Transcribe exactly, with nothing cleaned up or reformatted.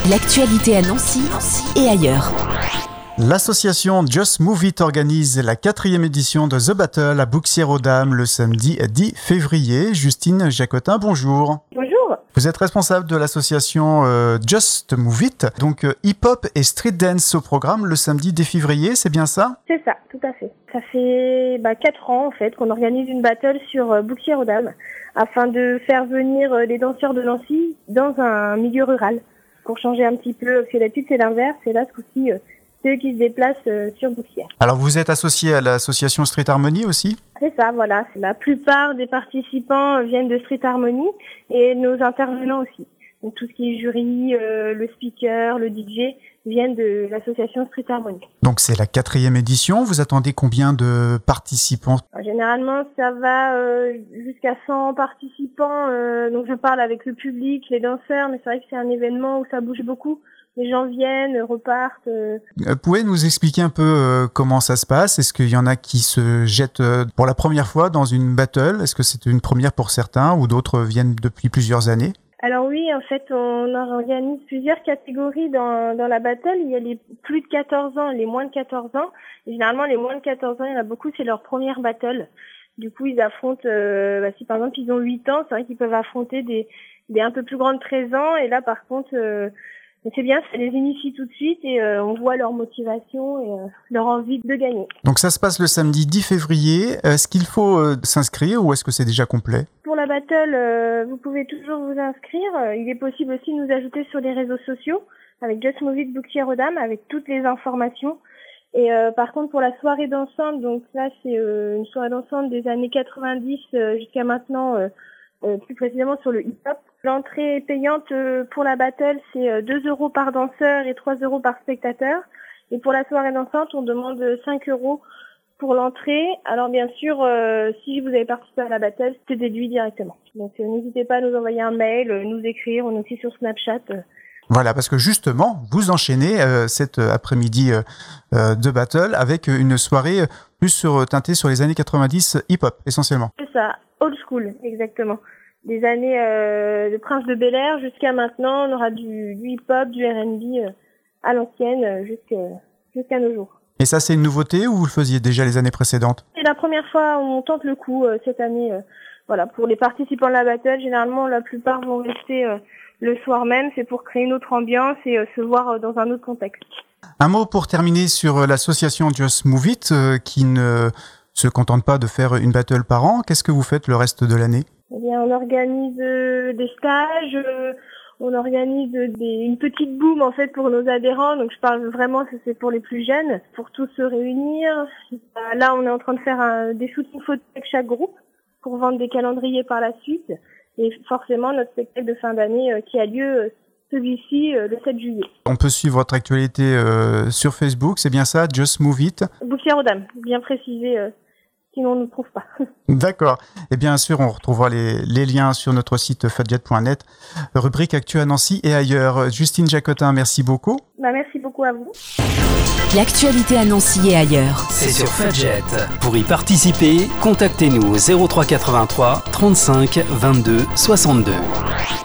L'actualité à Nancy, Nancy et ailleurs. L'association Just Move It organise la quatrième édition de The Battle à Bouxières-aux-Dames le samedi dix février. Justine Jacotin, bonjour. Bonjour. Vous êtes responsable de l'association euh, Just Move It, donc euh, hip-hop et street dance au programme le samedi dix février, c'est bien ça? C'est ça, tout à fait. Ça fait bah, quatre ans en fait qu'on organise une battle sur euh, Bouxières-aux-Dames afin de faire venir euh, les danseurs de Nancy dans un milieu rural pour changer un petit peu, parce que d'habitude c'est l'inverse, et là ce coup-ci euh, c'est eux qui se déplacent euh, sur Bouxières. Alors vous êtes associé à l'association Street Harmony aussi? C'est ça, voilà. La plupart des participants viennent de Street Harmony et nos intervenants aussi. Donc tout ce qui est jury, euh, le speaker, le D J viennent de l'association Street Harmony. Donc c'est la quatrième édition. Vous attendez combien de participants? Alors, généralement, ça va euh, jusqu'à cent participants. Euh, donc je parle avec le public, les danseurs, mais c'est vrai que c'est un événement où ça bouge beaucoup. Les gens viennent, repartent. Euh... Vous pouvez nous expliquer un peu euh, comment ça se passe? Est-ce qu'il y en a qui se jettent euh, pour la première fois dans une battle? Est-ce que c'est une première pour certains ou d'autres viennent depuis plusieurs années? Alors oui, en fait, on organise plusieurs catégories dans, dans la battle. Il y a les plus de quatorze ans, les moins de quatorze ans. Et généralement, les moins de quatorze ans, il y en a beaucoup, c'est leur première battle. Du coup, ils affrontent, euh, bah, si par exemple ils ont huit ans, c'est vrai qu'ils peuvent affronter des, des un peu plus grands de treize ans. Et là, par contre... Euh, c'est bien, ça les initie tout de suite et euh, on voit leur motivation et euh, leur envie de gagner. Donc ça se passe le samedi dix février. Est-ce qu'il faut euh, s'inscrire ou est-ce que c'est déjà complet? Pour la battle, euh, vous pouvez toujours vous inscrire. Il est possible aussi de nous ajouter sur les réseaux sociaux avec Just Move It Bouxières-aux-Dames avec toutes les informations. Et euh, par contre pour la soirée dansante, donc là c'est euh, une soirée dansante des années quatre-vingt-dix euh, jusqu'à maintenant, euh, euh, plus précisément sur le hip-hop. L'entrée payante pour la battle, c'est deux euros par danseur et trois euros par spectateur. Et pour la soirée dansante, on demande cinq euros pour l'entrée. Alors bien sûr, euh, si vous avez participé à la battle, c'est déduit directement. Donc euh, n'hésitez pas à nous envoyer un mail, euh, nous écrire, on est aussi sur Snapchat. Euh. Voilà, parce que justement, vous enchaînez euh, cet après-midi euh, de battle avec une soirée plus sur, teintée sur les années quatre-vingt-dix hip-hop, essentiellement. C'est ça, old school, exactement. Des années euh, de Prince de Bel-Air jusqu'à maintenant, on aura du, du hip-hop, du R and B euh, à l'ancienne euh, jusqu'à, jusqu'à nos jours. Et ça, c'est une nouveauté ou vous le faisiez déjà les années précédentes? C'est la première fois où on tente le coup euh, cette année. Euh, voilà, pour les participants de la battle, généralement, la plupart vont rester euh, le soir même. C'est pour créer une autre ambiance et euh, se voir euh, dans un autre contexte. Un mot pour terminer sur l'association Just Move It euh, qui ne se contente pas de faire une battle par an. Qu'est-ce que vous faites le reste de l'année? Eh bien, on organise euh, des stages, euh, on organise des, une petite boom en fait pour nos adhérents. Donc je parle vraiment, c'est pour les plus jeunes, pour tous se réunir. Là, on est en train de faire un, des shootings photos avec chaque groupe pour vendre des calendriers par la suite. Et forcément, notre spectacle de fin d'année euh, qui a lieu euh, celui-ci euh, le sept juillet. On peut suivre votre actualité euh, sur Facebook, c'est bien ça, Just Move It. Bouxières-aux-Dames, bien précisé. Euh, Sinon, on ne trouve pas. D'accord. Et bien sûr, on retrouvera les, les liens sur notre site fadjet point net, rubrique Actu à Nancy et ailleurs. Justine Jacotin, merci beaucoup. Bah, merci beaucoup à vous. L'actualité à Nancy et ailleurs. C'est sur Fadjet. Pour y participer, contactez-nous au zéro trois quatre-vingt-trois trente-cinq vingt-deux soixante-deux.